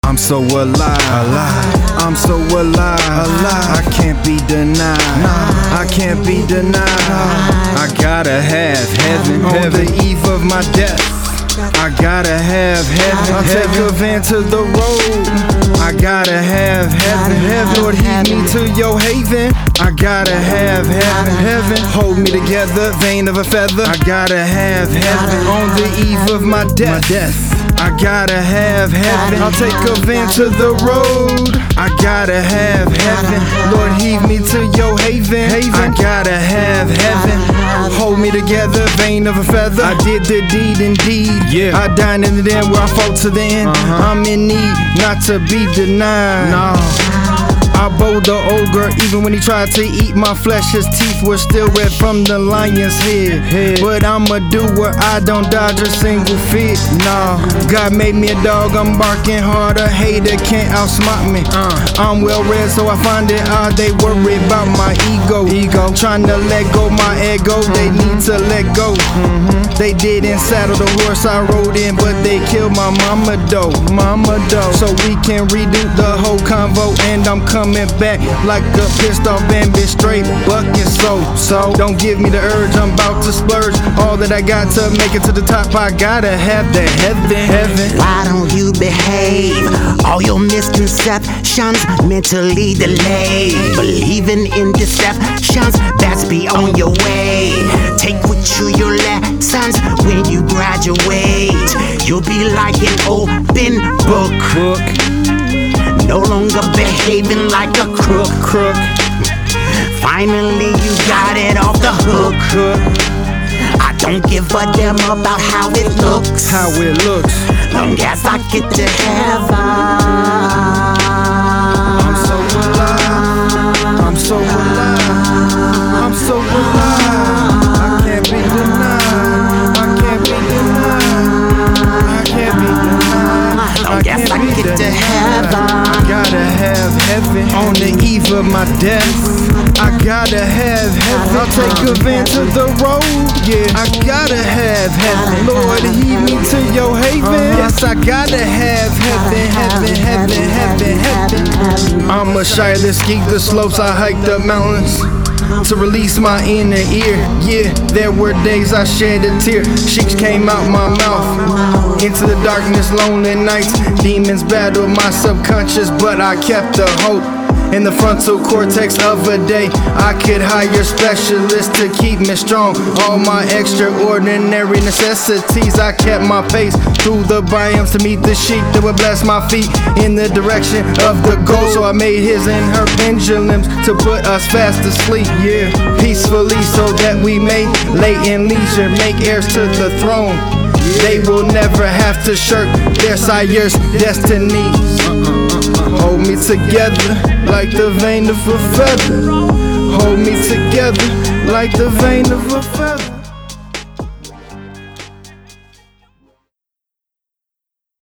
I'm so alive, I'm so alive, I can't be denied, I can't be denied. I gotta have heaven on the eve of my death. I gotta have heaven. I'll take a van to the road. I gotta have heaven. Lord, heed me to your haven. I gotta have heaven. Hold me together, vein of a feather. I gotta have heaven on the eve of my death. I gotta have heaven. I'll take a van to the road. I gotta have heaven. Lord, heed me to your haven. I gotta have heaven. Hold me together, vein of a feather. I did the deed indeed. Yeah. I dined in the den where I fought to the end. I'm in need, not to be denied. No. I bowed the ogre even when he tried to eat my flesh. His teeth were still red from the lion's head. But I'ma do what I don't dodge a single fit. Nah, God made me a dog, I'm barking hard. A hater can't outsmart me. I'm well read, so I find it odd they worry about my ego. Trying to let go my ego, they need to let go. They didn't saddle the horse I rode in, but they killed my mama though. So we can redo the whole convo, and I'm coming back like a pissed off bandit, straight bucket. So don't give me the urge, I'm about to splurge all that I got to make it to the top. I gotta have that heaven. Why don't you behave? All your misconceptions mentally delayed. Believing in deceptions, that's be on your way. Take with you your lessons when you graduate. You'll be like an open book. No longer behaving like a crook. Finally you got it off the hook. I don't give a damn about how it looks. Long as I get to heaven. I'm so alive, I'm so alive, I'm so alive. I can't be denied, I can't be denied, I can't be denied. Long as I get to heaven. I gotta have heaven on the eve of my death. I gotta have heaven. I'll take a van to the road. Yeah, I gotta have heaven. Lord, heed me to your haven. Yes, I gotta have heaven. I'm a shire that skied the slopes. I hiked the mountains to release my inner ear. Yeah, there were days I shed a tear. Sheiks came out my mouth. Into the darkness, lonely nights. Demons battled my subconscious, but I kept the hope. In the frontal cortex of a day, I could hire specialists to keep me strong. All my extraordinary necessities, I kept my pace through the biomes to meet the sheep that would bless my feet in the direction of the goal. So I made his and her pendulums to put us fast asleep, yeah, peacefully, so that we may lay in leisure, make heirs to the throne. They will never have to shirk their sire's destinies. Hold me together like the vein of a feather. Hold me together like the vein of a feather.